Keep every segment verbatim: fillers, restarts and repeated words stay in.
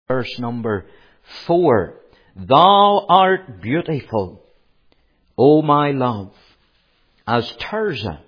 verse number four. Thou art beautiful, O my love, as Tirzah,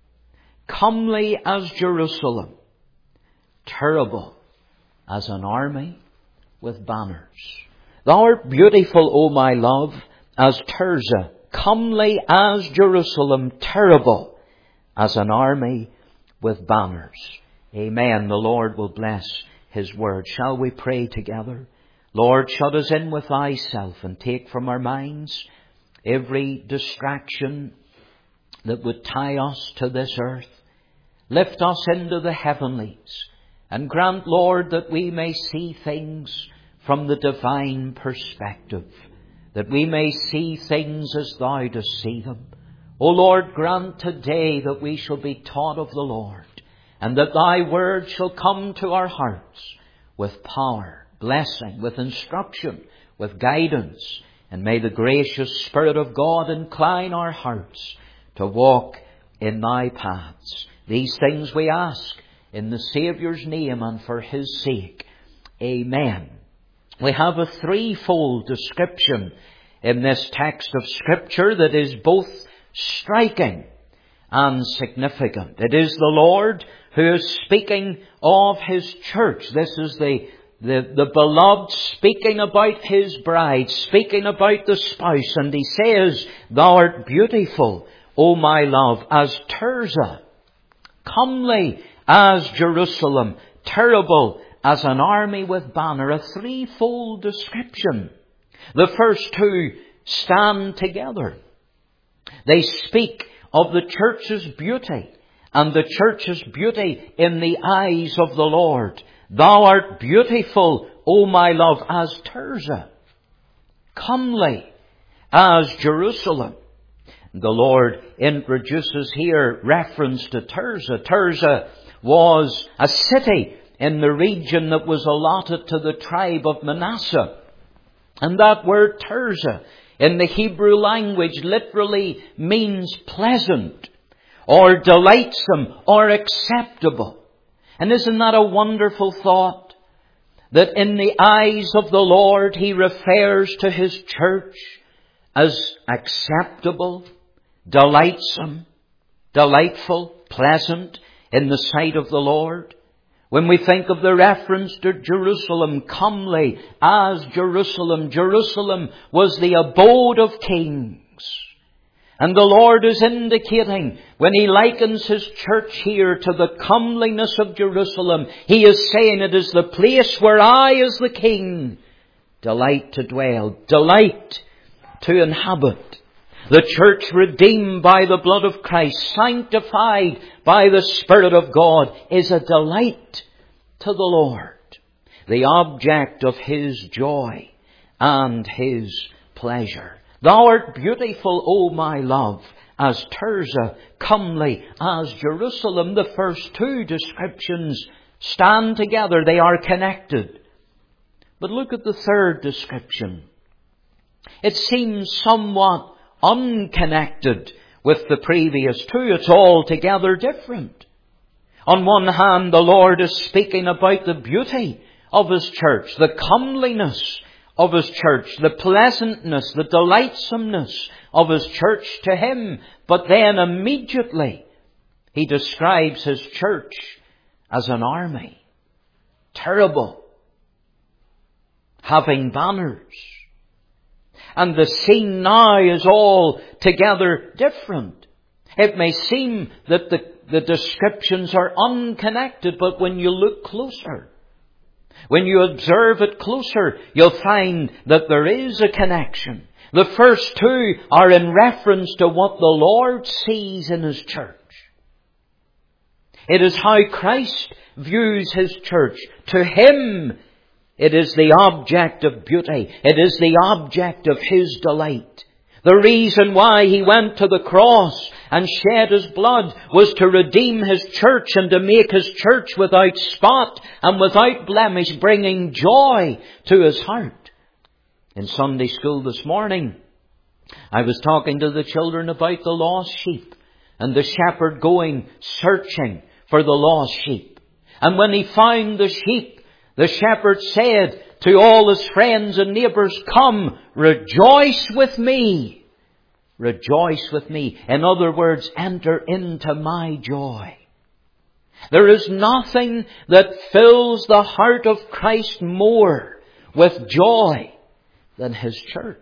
comely as Jerusalem, terrible as an army with banners. Thou art beautiful, O my love, as Tirzah, comely as Jerusalem, terrible as an army with banners. Amen. The Lord will bless His word. Shall we pray together? Lord, shut us in with Thyself and take from our minds every distraction that would tie us to this earth. Lift us into the heavenlies and grant, Lord, that we may see things from the divine perspective, that we may see things as Thou dost see them. O Lord, grant today that we shall be taught of the Lord, and that Thy word shall come to our hearts with power, blessing, with instruction, with guidance. And may the gracious Spirit of God incline our hearts to walk in Thy paths. These things we ask in the Saviour's name and for His sake. Amen. We have a threefold description in this text of Scripture that is both striking and significant. It is the Lord who is speaking of His church. This is the, the, the beloved speaking about His bride, speaking about the spouse. And He says, Thou art beautiful, O my love, as Tirzah, comely as Jerusalem, terrible as an army with banner. A threefold description. The first two stand together. They speak of the church's beauty, and the church's beauty in the eyes of the Lord. Thou art beautiful, O my love, as Tirzah, comely as Jerusalem. The Lord introduces here reference to Tirzah. Tirzah was a city in the region that was allotted to the tribe of Manasseh. And that word Tirzah in the Hebrew language literally means pleasant or delightsome or acceptable. And isn't that a wonderful thought? That in the eyes of the Lord He refers to His church as acceptable, delightsome, delightful, pleasant in the sight of the Lord. When we think of the reference to Jerusalem, comely as Jerusalem, Jerusalem was the abode of kings. And the Lord is indicating, when He likens His church here to the comeliness of Jerusalem, He is saying it is the place where I, as the King, delight to dwell, delight to inhabit. The church redeemed by the blood of Christ, sanctified by the Spirit of God, is a delight to the Lord, the object of His joy and His pleasure. Thou art beautiful, O my love, as Tirzah, comely as Jerusalem. The first two descriptions stand together. They are connected. But look at the third description. It seems somewhat unconnected with the previous two. It's altogether different. On one hand, the Lord is speaking about the beauty of His church, the comeliness of His church, the pleasantness, the delightsomeness of His church to Him. But then immediately He describes His church as an army, terrible, having banners. And the scene now is altogether different. It may seem that the, the descriptions are unconnected, but when you look closer, when you observe it closer, you'll find that there is a connection. The first two are in reference to what the Lord sees in His church. It is how Christ views His church. To Him, it is the object of beauty. It is the object of His delight. The reason why He went to the cross and shed His blood was to redeem His church and to make His church without spot and without blemish, bringing joy to His heart. In Sunday school this morning, I was talking to the children about the lost sheep and the shepherd going searching for the lost sheep. And when he found the sheep, the shepherd said to all his friends and neighbours, come, rejoice with me. Rejoice with me. In other words, enter into my joy. There is nothing that fills the heart of Christ more with joy than His church.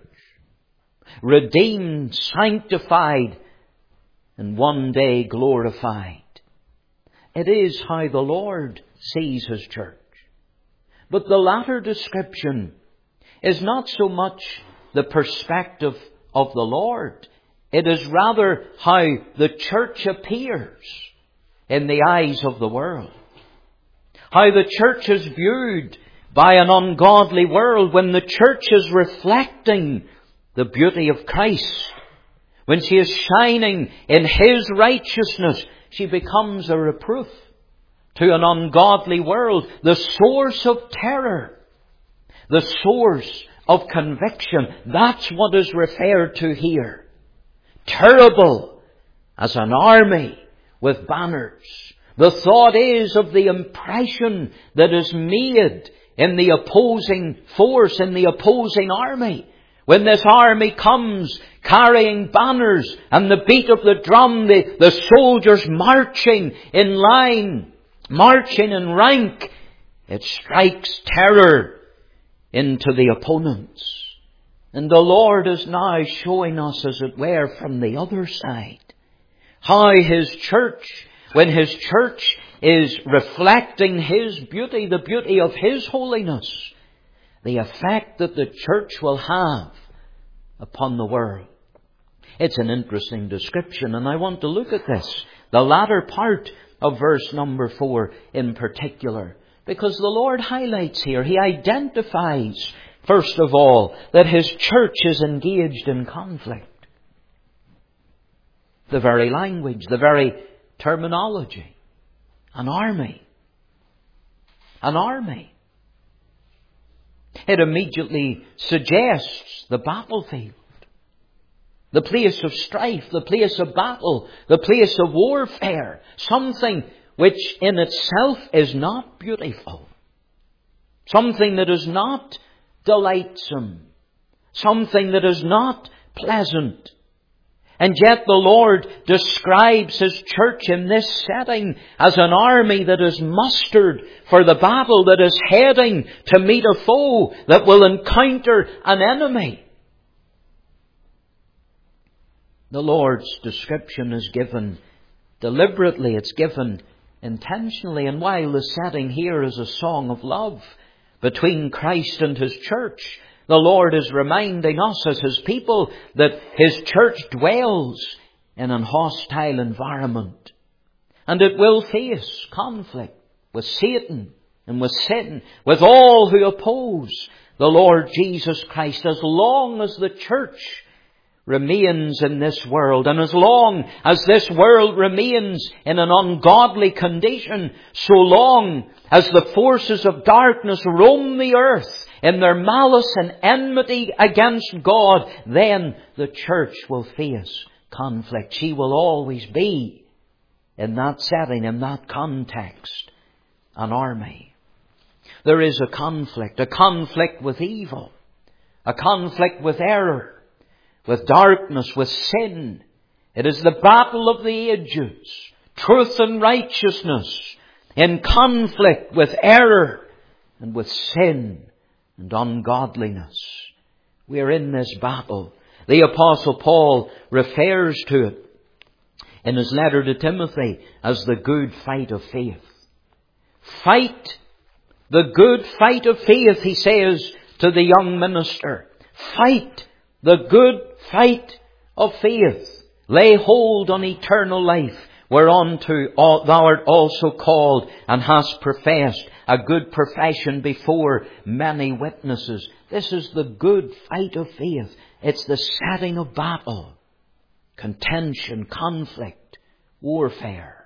Redeemed, sanctified, and one day glorified. It is how the Lord sees His church. But the latter description is not so much the perspective of the Lord. It is rather how the church appears in the eyes of the world. How the church is viewed by an ungodly world when the church is reflecting the beauty of Christ. When she is shining in His righteousness, she becomes a reproof to an ungodly world, the source of terror, the source of conviction. That's what is referred to here. Terrible as an army with banners. The thought is of the impression that is made in the opposing force, in the opposing army. When this army comes carrying banners and the beat of the drum, the, the soldiers marching in line, marching in rank, it strikes terror into the opponents. And the Lord is now showing us, as it were, from the other side, how His church, when His church is reflecting His beauty, the beauty of His holiness, the effect that the church will have upon the world. It's an interesting description, and I want to look at this, the latter part of verse number four in particular, because the Lord highlights here, He identifies, first of all, that His church is engaged in conflict. The very language, the very terminology. An army. An army. It immediately suggests the battlefield. The place of strife, the place of battle, the place of warfare. Something which in itself is not beautiful. Something that is not delightsome. Something that is not pleasant. And yet the Lord describes His church in this setting as an army that is mustered for the battle, that is heading to meet a foe, that will encounter an enemy. The Lord's description is given deliberately, it's given intentionally, and while the setting here is a song of love between Christ and His church, the Lord is reminding us as His people that His church dwells in an hostile environment. And it will face conflict with Satan and with sin, with all who oppose the Lord Jesus Christ, as long as the church remains in this world, and as long as this world remains in an ungodly condition, so long as the forces of darkness roam the earth in their malice and enmity against God, then the church will face conflict. She will always be, in that setting, in that context, an army. There is a conflict, a conflict with evil, a conflict with error, with darkness, with sin. It is the battle of the ages, truth and righteousness, in conflict with error and with sin and ungodliness. We are in this battle. The Apostle Paul refers to it in his letter to Timothy as the good fight of faith. Fight the good fight of faith, he says to the young minister. Fight the good fight of faith. Lay hold on eternal life, whereunto thou art also called, and hast professed a good profession before many witnesses. This is the good fight of faith. It's the setting of battle, contention, conflict, warfare.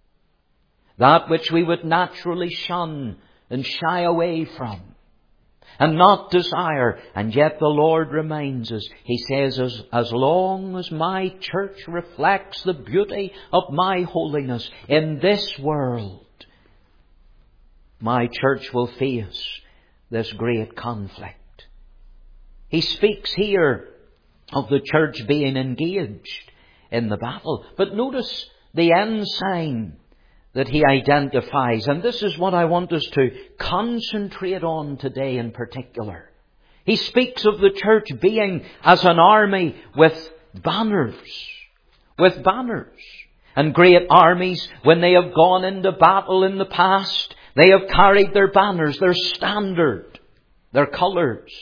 That which we would naturally shun and shy away from and not desire. And yet the Lord reminds us, He says, as, as long as my church reflects the beauty of my holiness in this world, my church will face this great conflict. He speaks here of the church being engaged in the battle. But notice the ensign that he identifies. And this is what I want us to concentrate on today in particular. He speaks of the church being as an army with banners. With banners. And great armies, when they have gone into battle in the past, they have carried their banners, their standard, their colours.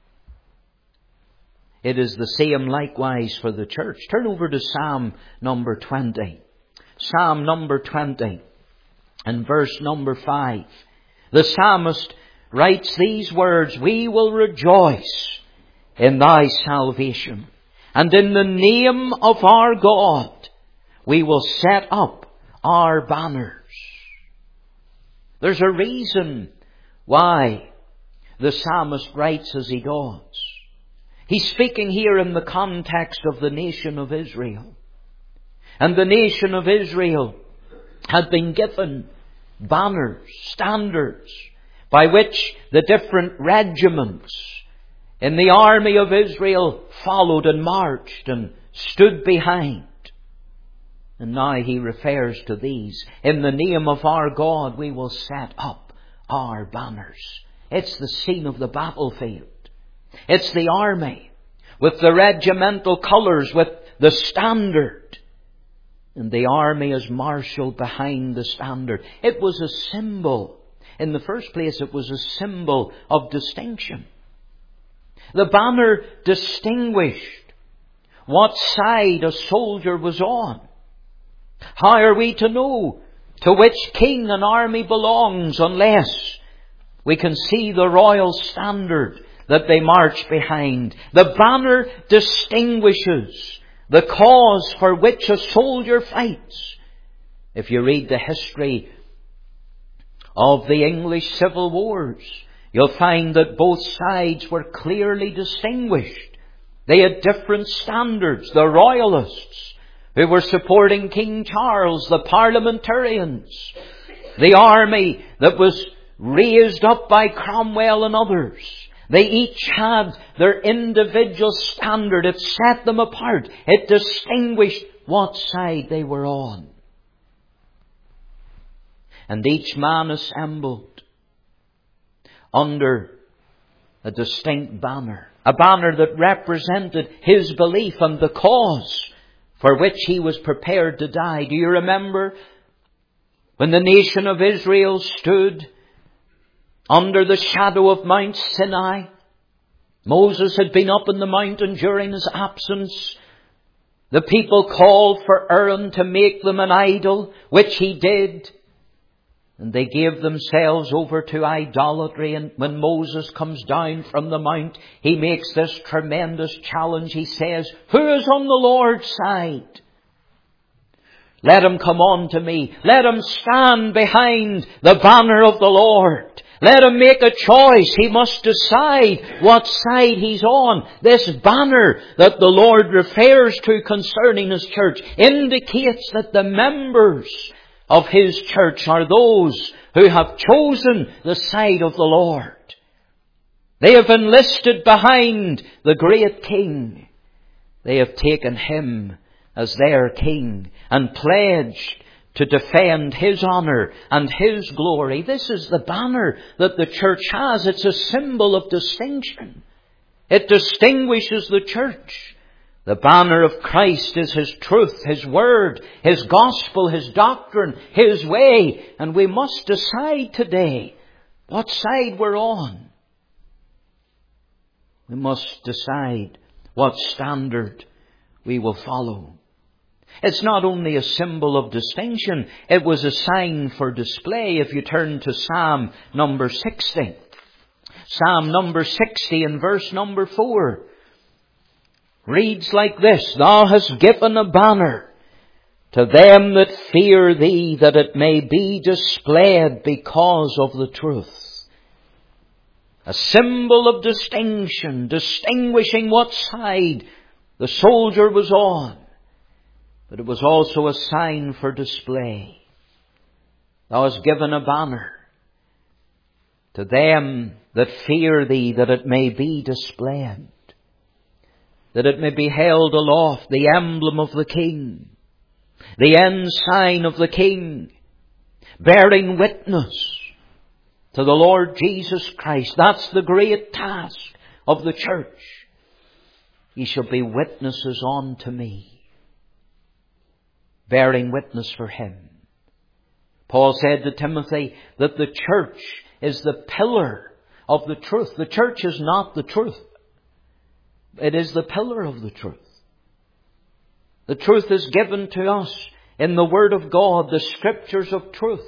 It is the same likewise for the church. Turn over to Psalm number twenty. Psalm number twenty and verse number five. The psalmist writes these words, "We will rejoice in thy salvation, and in the name of our God we will set up our banners." There's a reason why the psalmist writes as he does. He's speaking here in the context of the nation of Israel. And the nation of Israel had been given banners, standards, by which the different regiments in the army of Israel followed and marched and stood behind. And now he refers to these. In the name of our God we will set up our banners. It's the scene of the battlefield. It's the army with the regimental colours, with the standard. And the army is marshalled behind the standard. It was a symbol. In the first place, it was a symbol of distinction. The banner distinguished what side a soldier was on. How are we to know to which king an army belongs unless we can see the royal standard that they march behind? The banner distinguishes the cause for which a soldier fights. If you read the history of the English civil wars, you'll find that both sides were clearly distinguished. They had different standards. The royalists, who were supporting King Charles, the parliamentarians, the army that was raised up by Cromwell and others. They each had their individual standard. It set them apart. It distinguished what side they were on. And each man assembled under a distinct banner. A banner that represented his belief and the cause for which he was prepared to die. Do you remember when the nation of Israel stood under the shadow of Mount Sinai? Moses had been up in the mountain during his absence. The people called for Aaron to make them an idol, which he did. And they gave themselves over to idolatry. And when Moses comes down from the mount, he makes this tremendous challenge. He says, "Who is on the Lord's side? Let him come on to me. Let him stand behind the banner of the Lord. Let him make a choice. He must decide what side he's on." This banner that the Lord refers to concerning His church indicates that the members of His church are those who have chosen the side of the Lord. They have enlisted behind the great King. They have taken Him as their King and pledged to defend His honour and His glory. This is the banner that the church has. It's a symbol of distinction. It distinguishes the church. The banner of Christ is His truth, His word, His gospel, His doctrine, His way. And we must decide today what side we're on. We must decide what standard we will follow. It's not only a symbol of distinction, it was a sign for display. If you turn to Psalm number sixty. Psalm number sixty and verse number four. Reads like this: "Thou hast given a banner to them that fear Thee, that it may be displayed because of the truth." A symbol of distinction, distinguishing what side the soldier was on. But it was also a sign for display. Thou hast given a banner. To them that fear thee, that it may be displayed, that it may be held aloft, the emblem of the King, the ensign of the King, bearing witness to the Lord Jesus Christ. That's the great task of the church. Ye shall be witnesses unto me, bearing witness for Him. Paul said to Timothy that the church is the pillar of the truth. The church is not the truth. It is the pillar of the truth. The truth is given to us in the Word of God, the Scriptures of truth.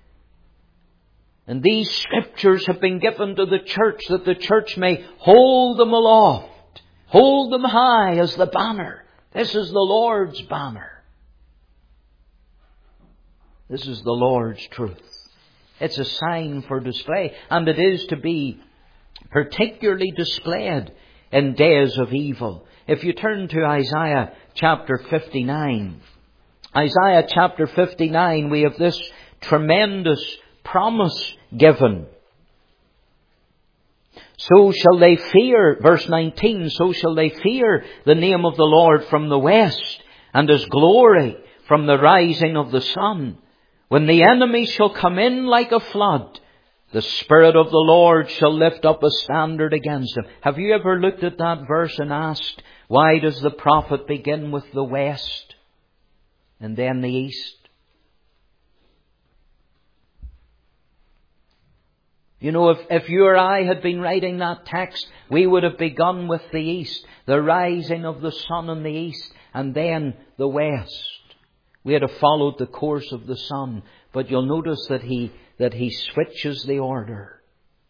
And these Scriptures have been given to the church that the church may hold them aloft, hold them high as the banner. This is the Lord's banner. This is the Lord's truth. It's a sign for display, and it is to be particularly displayed in days of evil. If you turn to Isaiah chapter fifty-nine, Isaiah chapter fifty-nine, we have this tremendous promise given. So shall they fear, verse nineteen, so shall they fear the name of the Lord from the west, and His glory from the rising of the sun. When the enemy shall come in like a flood, the Spirit of the Lord shall lift up a standard against him. Have you ever looked at that verse and asked, why does the prophet begin with the west and then the east? You know, if, if you or I had been writing that text, we would have begun with the east, the rising of the sun in the east, and then the west. We had to follow the course of the sun. But you'll notice that he, that he switches the order.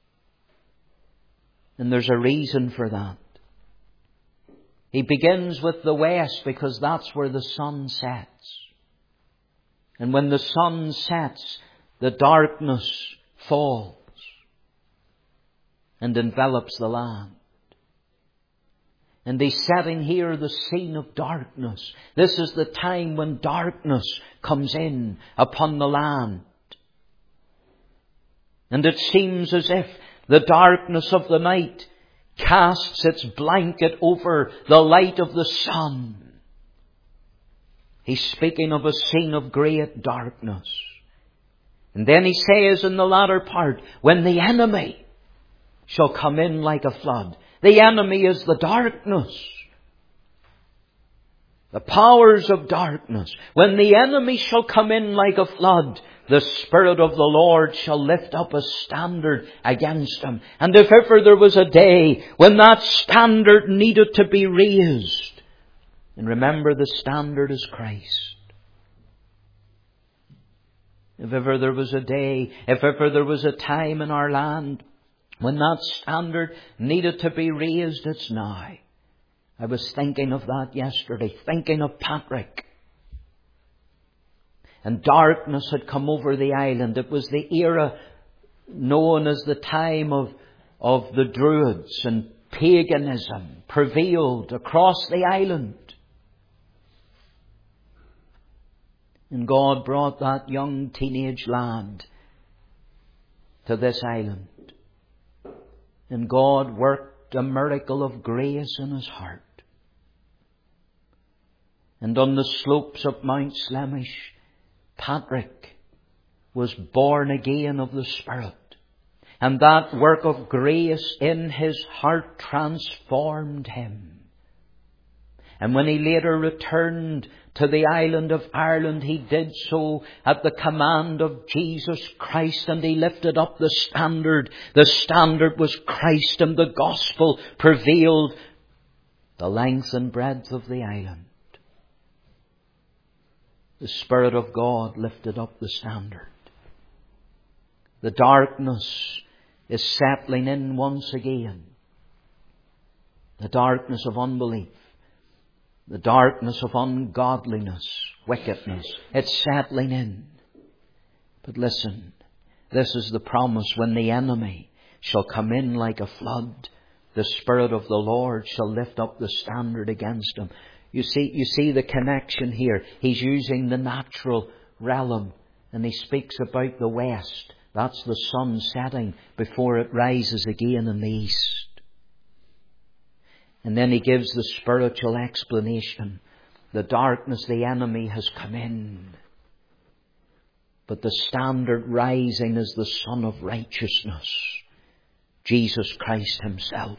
And there's a reason for that. He begins with the west because that's where the sun sets. And when the sun sets, the darkness falls and envelops the land. And He's setting here the scene of darkness. This is the time when darkness comes in upon the land. And it seems as if the darkness of the night casts its blanket over the light of the sun. He's speaking of a scene of great darkness. And then He says in the latter part, when the enemy shall come in like a flood. The enemy is the darkness. The powers of darkness. When the enemy shall come in like a flood, the Spirit of the Lord shall lift up a standard against him. And if ever there was a day when that standard needed to be raised, and remember the standard is Christ. If ever there was a day, if ever there was a time in our land when that standard needed to be raised, it's now. I was thinking of that yesterday, thinking of Patrick. And darkness had come over the island. It was the era known as the time of, of the Druids, and paganism prevailed across the island. And God brought that young teenage lad to this island. And God worked a miracle of grace in his heart. And on the slopes of Mount Slemish, Patrick was born again of the Spirit. And that work of grace in his heart transformed him. And when he later returned to the island of Ireland, he did so at the command of Jesus Christ, and he lifted up the standard. The standard was Christ, and the gospel prevailed the length and breadth of the island. The Spirit of God lifted up the standard. The darkness is settling in once again. The darkness of unbelief. The darkness of ungodliness, wickedness. It's settling in. But listen, this is the promise. When the enemy shall come in like a flood, the Spirit of the Lord shall lift up the standard against him. You see, you see the connection here. He's using the natural realm, and he speaks about the west, That's the sun setting before it rises again in the east. And then he gives the spiritual explanation. The darkness, the enemy, has come in. But the standard rising is the Son of Righteousness, Jesus Christ Himself.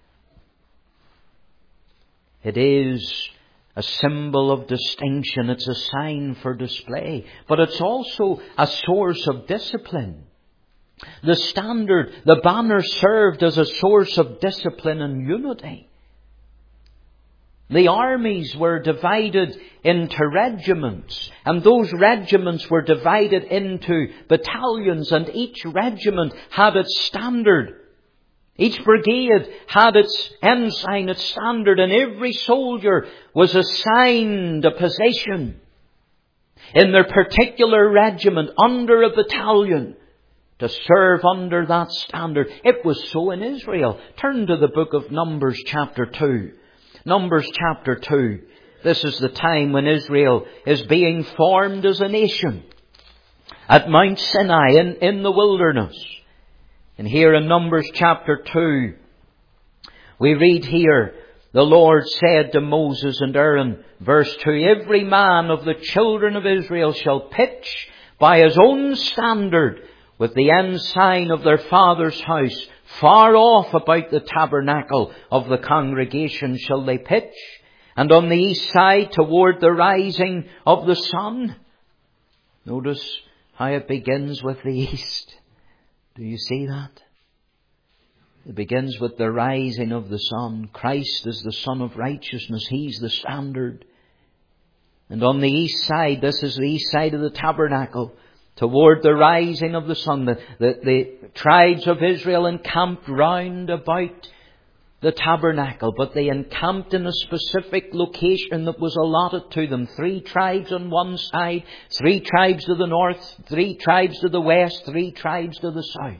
It is a symbol of distinction. It's a sign for display. But it's also a source of discipline. The standard, the banner served as a source of discipline and unity. The armies were divided into regiments, and those regiments were divided into battalions, and each regiment had its standard. Each brigade had its ensign, its standard, and every soldier was assigned a position in their particular regiment under a battalion to serve under that standard. It was so in Israel. Turn to the book of Numbers chapter two. Numbers chapter two. This is the time when Israel is being formed as a nation at Mount Sinai in, in the wilderness. And here in Numbers chapter two, we read here, the Lord said to Moses and Aaron, verse two, every man of the children of Israel shall pitch by his own standard with the ensign of their father's house. Far off about the tabernacle of the congregation shall they pitch, and on the east side toward the rising of the sun. Notice how it begins with the east. Do you see that? It begins with the rising of the sun. Christ is the Son of Righteousness. He's the standard. And on the east side, this is the east side of the tabernacle, toward the rising of the sun, the, the, the tribes of Israel encamped round about the tabernacle, but they encamped in a specific location that was allotted to them. Three tribes on one side, three tribes to the north, three tribes to the west, three tribes to the south.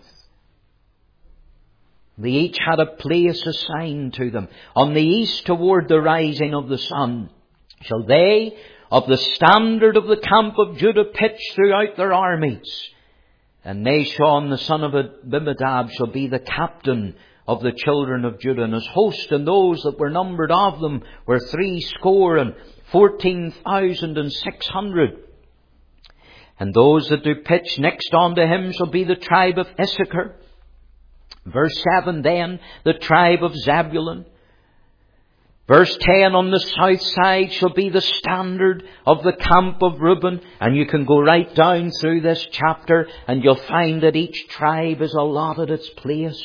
They each had a place assigned to them. On the east toward the rising of the sun shall they of the standard of the camp of Judah pitch throughout their armies. And Nashon the son of Abinadab shall be the captain of the children of Judah. And his host and those that were numbered of them were three score and fourteen thousand and six hundred. And those that do pitch next unto him shall be the tribe of Issachar. Verse seven then, the tribe of Zebulun. Verse ten, on the south side shall be the standard of the camp of Reuben. And you can go right down through this chapter and you'll find that each tribe is allotted its place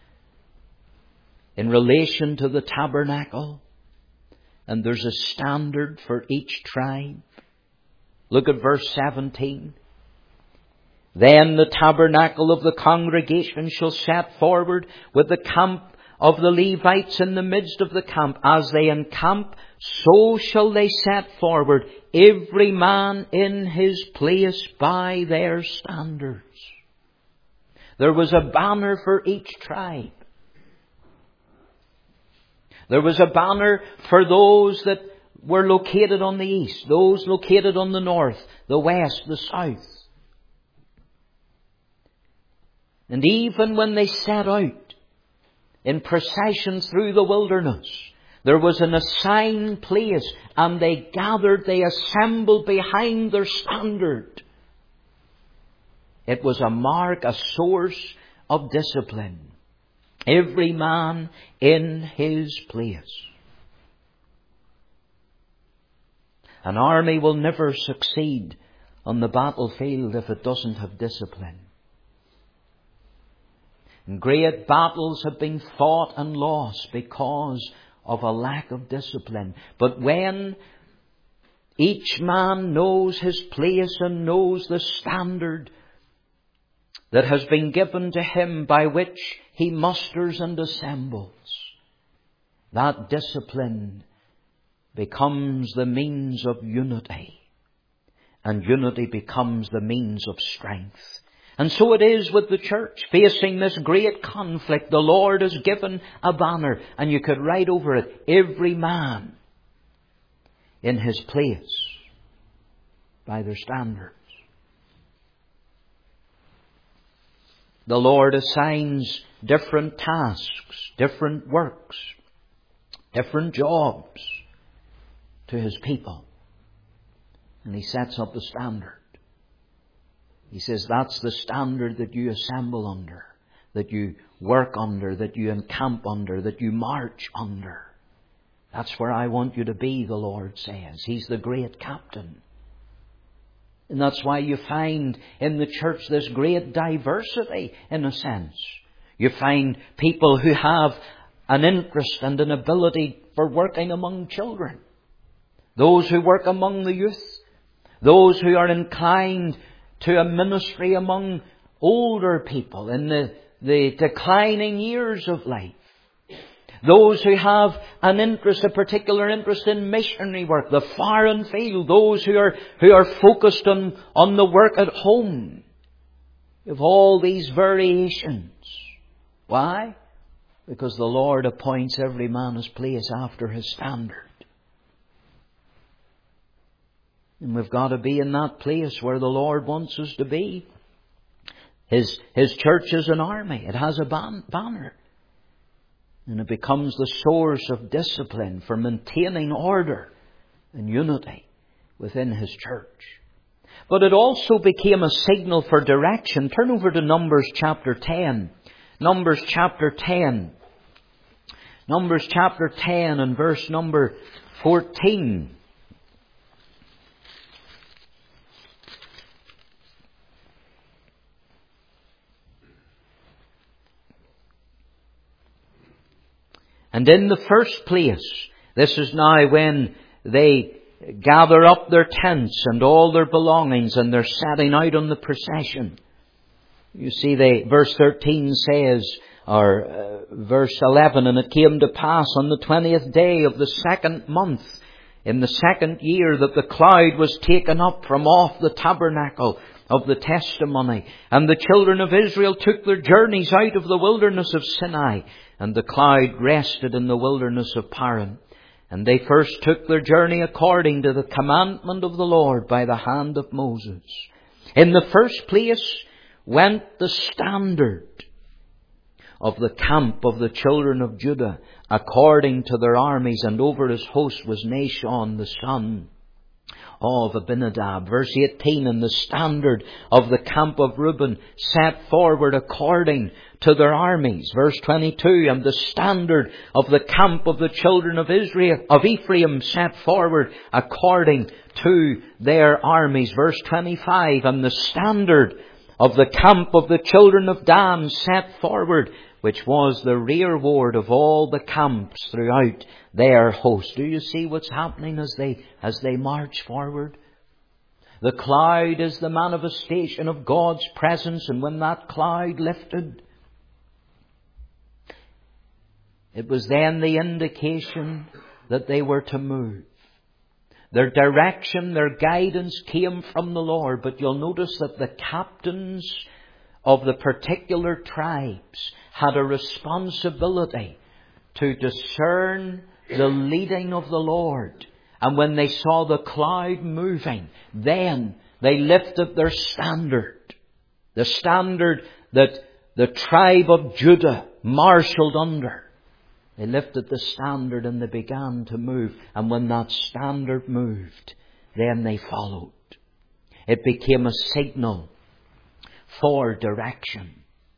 in relation to the tabernacle. And there's a standard for each tribe. Look at verse seventeen. Then the tabernacle of the congregation shall set forward with the camp of the Levites in the midst of the camp. As they encamp, so shall they set forward, every man in his place by their standards. There was a banner for each tribe. There was a banner for those that were located on the east, those located on the north, the west, the south. And even when they set out in procession through the wilderness, there was an assigned place, and they gathered, they assembled behind their standard. It was a mark, a source of discipline. Every man in his place. An army will never succeed on the battlefield if it doesn't have discipline. And great battles have been fought and lost because of a lack of discipline. But when each man knows his place and knows the standard that has been given to him by which he musters and assembles, that discipline becomes the means of unity. And unity becomes the means of strength. And so it is with the church. Facing this great conflict, the Lord has given a banner, and you could write over it, every man in his place by their standards. The Lord assigns different tasks, different works, different jobs to His people. And He sets up a standard. He says, that's the standard that you assemble under, that you work under, that you encamp under, that you march under. That's where I want you to be, the Lord says. He's the great captain. And that's why you find in the church this great diversity, in a sense. You find people who have an interest and an ability for working among children. Those who work among the youth. Those who are inclined to a ministry among older people in the, the declining years of life. Those who have an interest, a particular interest in missionary work, the far and field. Those who are, who are focused on, on the work at home. You have all these variations. Why? Because the Lord appoints every man his place after his standard. And we've got to be in that place where the Lord wants us to be. His, His church is an army. It has a ban- banner. And it becomes the source of discipline for maintaining order and unity within His church. But it also became a signal for direction. Turn over to Numbers chapter ten. Numbers chapter ten. Numbers chapter ten and verse number fourteen. And in the first place, this is now when they gather up their tents and all their belongings and they're setting out on the procession. You see, they, verse thirteen says, or uh, verse eleven, and it came to pass on the twentieth day of the second month, in the second year, that the cloud was taken up from off the tabernacle of the testimony. And the children of Israel took their journeys out of the wilderness of Sinai. And the cloud rested in the wilderness of Paran. And they first took their journey according to the commandment of the Lord by the hand of Moses. In the first place went the standard of the camp of the children of Judah according to their armies, and over his host was Nashon the son of Abinadab. Verse eighteen, and the standard of the camp of Reuben set forward according to their armies. Verse twenty-two, and the standard of the camp of the children of Israel, of Ephraim, set forward according to their armies. Verse twenty-five, and the standard of the camp of the children of Dan set forward, which was the rearward of all the camps throughout their host. Do you see what's happening as they, as they march forward? The cloud is the manifestation of God's presence, and when that cloud lifted, it was then the indication that they were to move. Their direction, their guidance came from the Lord. But you'll notice that the captains of the particular tribes had a responsibility to discern the leading of the Lord. And when they saw the cloud moving, then they lifted their standard. The standard that the tribe of Judah marshalled under. They lifted the standard and they began to move. And when that standard moved, then they followed. It became a signal for direction.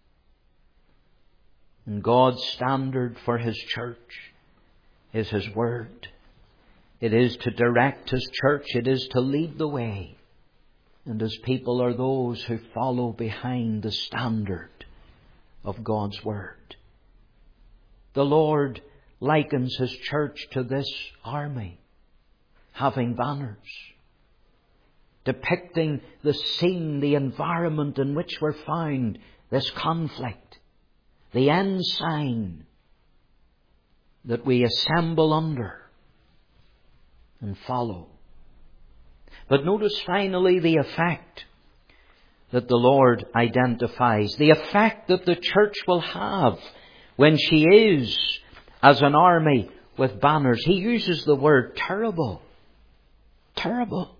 And God's standard for His church is His Word. It is to direct His church. It is to lead the way. And His people are those who follow behind the standard of God's Word. The Lord likens His church to this army, having banners, depicting the scene, the environment in which we're found, this conflict, the ensign that we assemble under and follow. But notice finally the effect that the Lord identifies, the effect that the church will have when she is as an army with banners. He uses the word terrible. Terrible.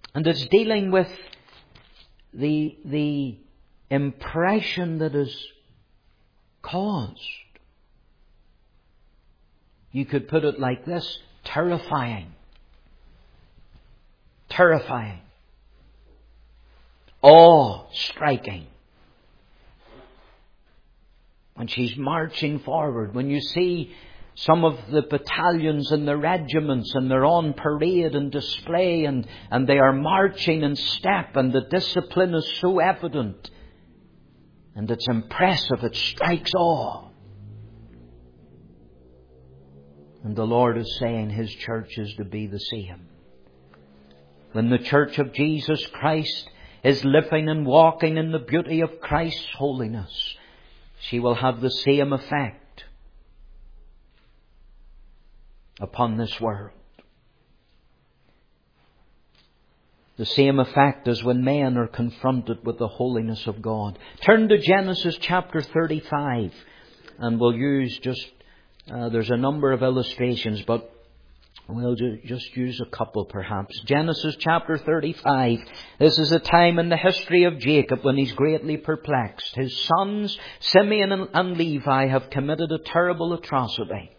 And it's dealing with the, the impression that is caused. You could put it like this: terrifying. Terrifying. Awe-striking. When she's marching forward, when you see some of the battalions and the regiments, and they're on parade and display, and, and they are marching in step, and the discipline is so evident, and it's impressive, it strikes awe. And the Lord is saying His church is to be the same. When the church of Jesus Christ is living and walking in the beauty of Christ's holiness, she will have the same effect upon this world. The same effect as when men are confronted with the holiness of God. Turn to Genesis chapter thirty-five, and we'll use just, uh, there's a number of illustrations, but we'll just use a couple perhaps. Genesis chapter thirty-five. This is a time in the history of Jacob when he's greatly perplexed. His sons, Simeon and Levi, have committed a terrible atrocity.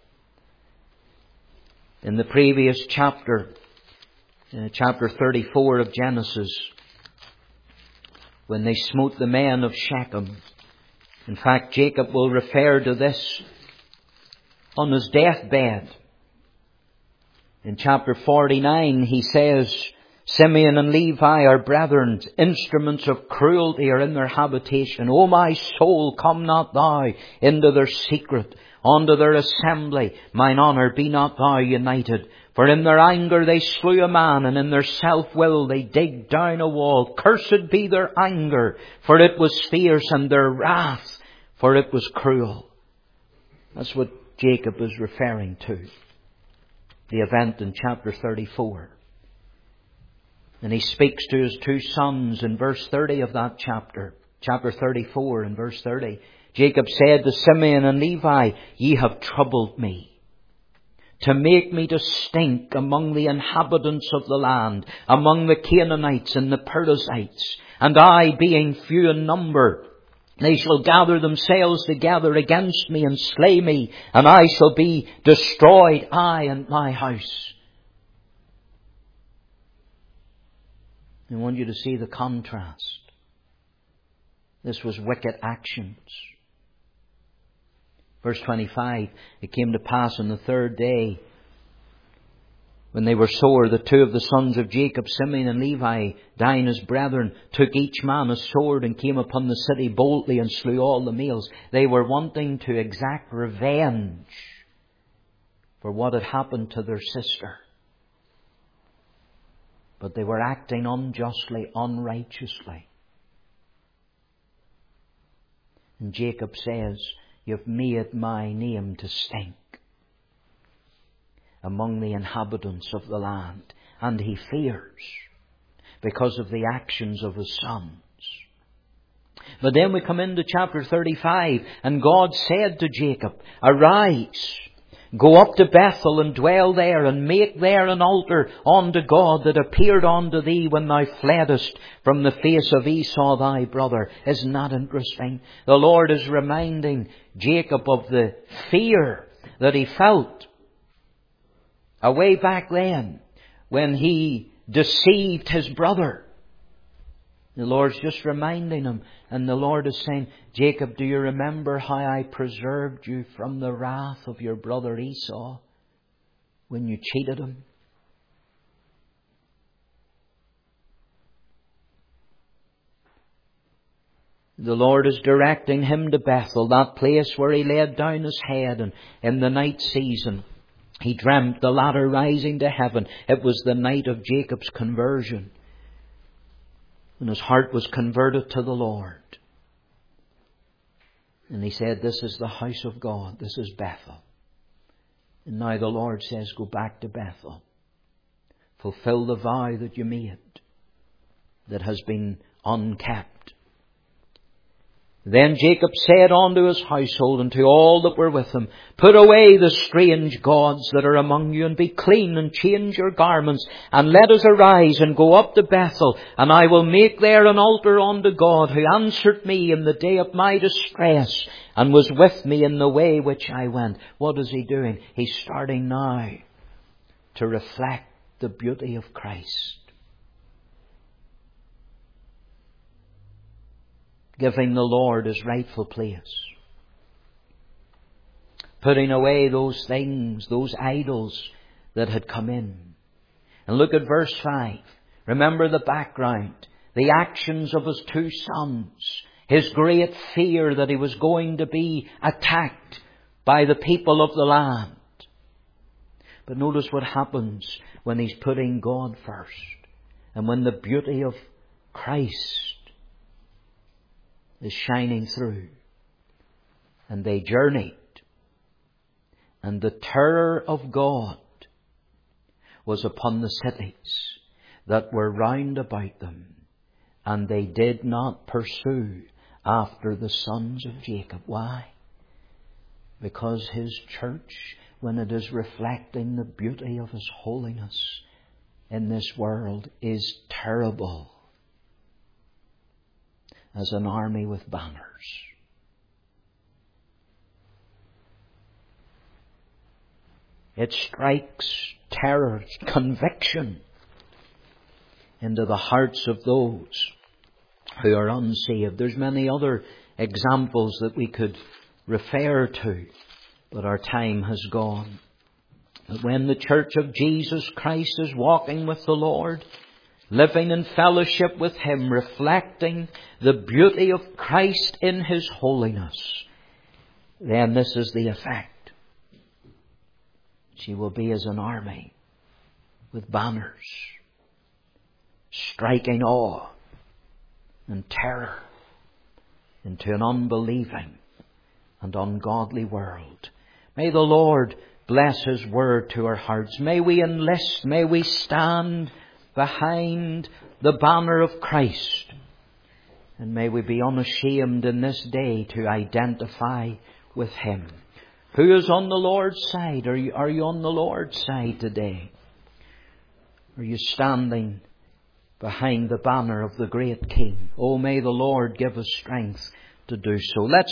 In the previous chapter, uh, chapter thirty-four of Genesis, when they smote the men of Shechem. In fact, Jacob will refer to this on his deathbed. In chapter forty-nine, he says, Simeon and Levi are brethren, instruments of cruelty are in their habitation. O my soul, come not thou into their secret, unto their assembly. Mine honour, be not thou united. For in their anger they slew a man, and in their self-will they digged down a wall. Cursed be their anger, for it was fierce, and their wrath, for it was cruel. That's what Jacob is referring to. The event in chapter thirty-four. And he speaks to his two sons in verse thirty of that chapter. Chapter thirty-four and verse thirty. Jacob said to Simeon and Levi, Ye have troubled me, to make me to stink among the inhabitants of the land, among the Canaanites and the Perizzites. And I, being few in number, they shall gather themselves together against me and slay me, and I shall be destroyed, I and my house. I want you to see the contrast. This was wicked actions. Verse twenty-five, it came to pass on the third day, when they were sore, the two of the sons of Jacob, Simeon and Levi, dying as brethren, took each man a sword and came upon the city boldly and slew all the males. They were wanting to exact revenge for what had happened to their sister. But they were acting unjustly, unrighteously. And Jacob says, You've made my name to stink among the inhabitants of the land. And he fears because of the actions of his sons. But then we come into chapter thirty-five, and God said to Jacob, Arise, go up to Bethel and dwell there, and make there an altar unto God that appeared unto thee when thou fleddest from the face of Esau thy brother. Isn't that interesting? The Lord is reminding Jacob of the fear that he felt away back then when he deceived his brother. The Lord's just reminding him, and the Lord is saying, Jacob, do you remember how I preserved you from the wrath of your brother Esau when you cheated him? The Lord is directing him to Bethel, that place where he laid down his head, and in the night season he dreamt the ladder rising to heaven. It was the night of Jacob's conversion. And his heart was converted to the Lord. And he said, This is the house of God. This is Bethel. And now the Lord says, Go back to Bethel. Fulfill the vow that you made that has been unkept. Then Jacob said unto his household and to all that were with him, Put away the strange gods that are among you, and be clean, and change your garments, and let us arise and go up to Bethel, and I will make there an altar unto God, who answered me in the day of my distress, and was with me in the way which I went. What is he doing? He's starting now to reflect the beauty of Christ, giving the Lord his rightful place, putting away those things, those idols that had come in. And look at verse five. Remember the background, the actions of his two sons, his great fear that he was going to be attacked by the people of the land. But notice what happens when he's putting God first, and when the beauty of Christ is shining through. And they journeyed, and the terror of God was upon the cities that were round about them, and they did not pursue after the sons of Jacob. Why? Because his church, when it is reflecting the beauty of his holiness in this world, is terrible as an army with banners. It strikes terror, conviction into the hearts of those who are unsaved. There's many other examples that we could refer to, but our time has gone. But when the church of Jesus Christ is walking with the Lord, living in fellowship with him, reflecting the beauty of Christ in his holiness, then this is the effect. She will be as an army with banners, striking awe and terror into an unbelieving and ungodly world. May the Lord bless his word to our hearts. May we enlist, may we stand behind the banner of Christ. And may we be unashamed in this day to identify with him. Who is on the Lord's side? Are you, are you on the Lord's side today? Are you standing behind the banner of the great King? Oh, may the Lord give us strength to do so. Let's